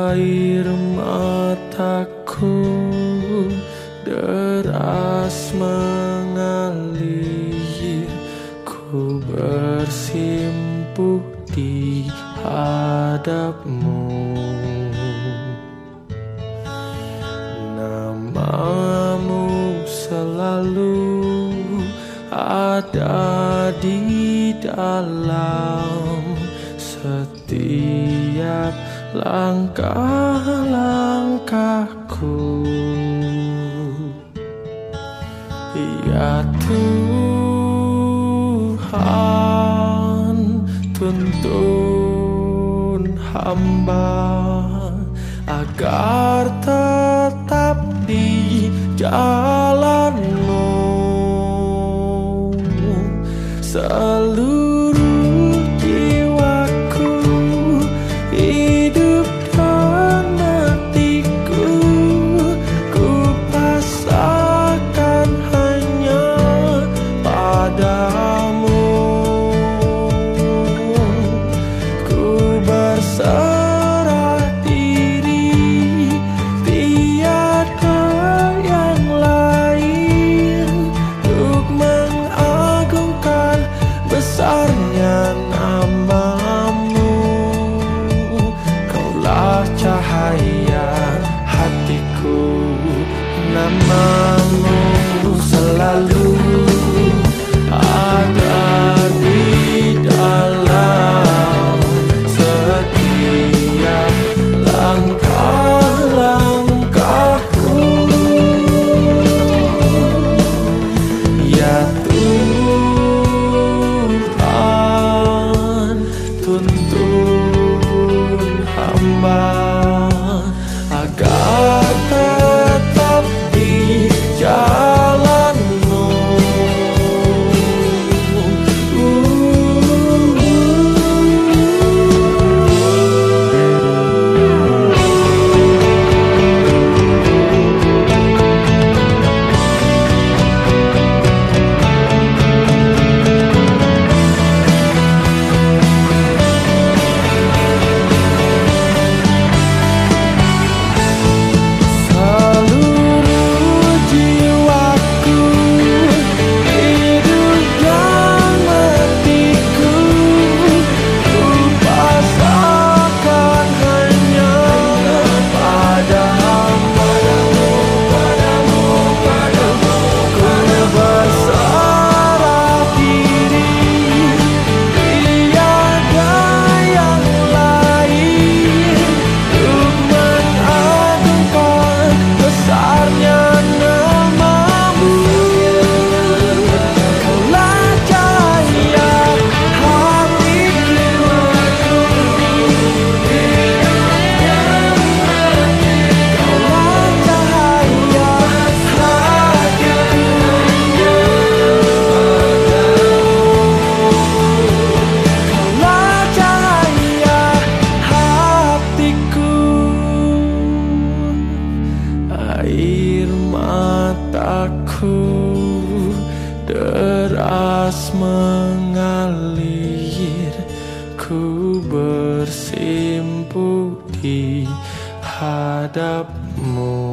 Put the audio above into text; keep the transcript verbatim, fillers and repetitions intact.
Air mataku deras mengalir, ku bersimpuh di hadapmu. Namamu selalu ada di dalam setiap langkah-langkahku. Ya Tuhan, tuntun hamba agar tetap di jalan-Mu. Seluruh jiwaku, hidup dan matiku, ku pasrahkan hanya padamu. Ku berserah diri, tiada yang lain, untuk mengagungkan besarnya namamu. Kaulah cahaya hatiku, namamu selalu ada di dalam setiap langkah-langkahku. Ya Tuhan, tuntun hamba agar tetap di jalan-Mu. Air mataku deras mengalir, ku bersimpuh di hadap-Mu.